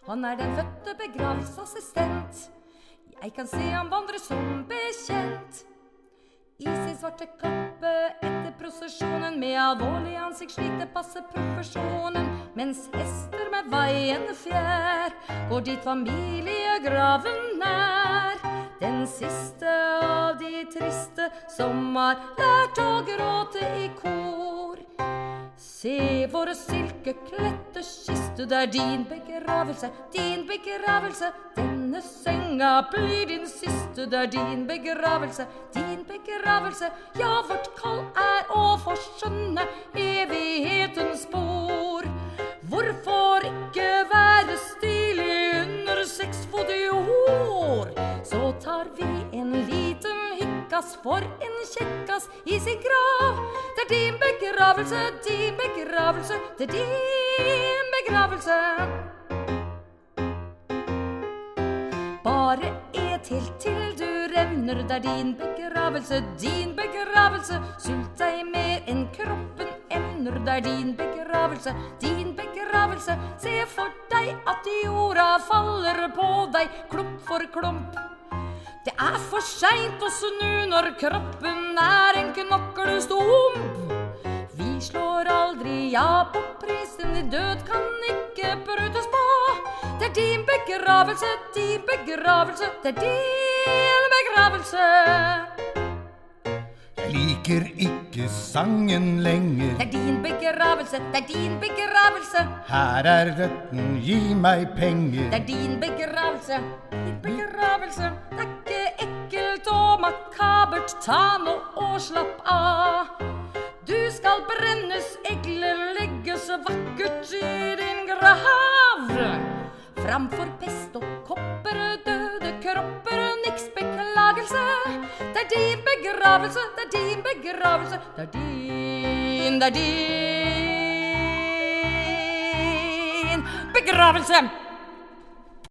Han den fødte begravelsesassistent. Jeg kan se han vandre som bekjent. I sin svarte kappe etter prosesjonen, med alvorlig ansikt slik det passer profesjonen, mens hester med veiende fjær går dit familiegraven nær. Den siste av de triste som har lært å gråte i kor. Se våre silkeklette kiste, det din begravelse, din begravelse. Denne senga blir din siste, det din begravelse, din begravelse. Ja, vårt kall å forskjønne evighetens spor. Hvorfor ikke være stilig under 6 fot i år? Så tar vi en liten hykkas for en kjekkas i sin grav. Det din begravelse, din begravelse, det din begravelse. Bare et helt til du revner, det din begravelse, din begravelse. Sult deg mer enn kroppen evner, det din begravelse, din begravelse. Se for deg at jorda faller på deg, klump for klump. Det for sent å snu når kroppen en knoklestump. Vi slår aldri ja på prisen, din død kan ikke brytes på. Det din begravelse, din begravelse, det din begravelse. Jeg liker ikke sangen lenger. Det din begravelse, det din begravelse. Her døden, gi meg penger. Det din begravelse, din begravelse. Det ikke ekkelt og makabert, ta nå og slapp av. Du skal brennes, egler legges vakkert i din grav. Framfor pest og kopper, døde kropper, niks beklagelse. Det din begravelse, det din begravelse, det din begravelse.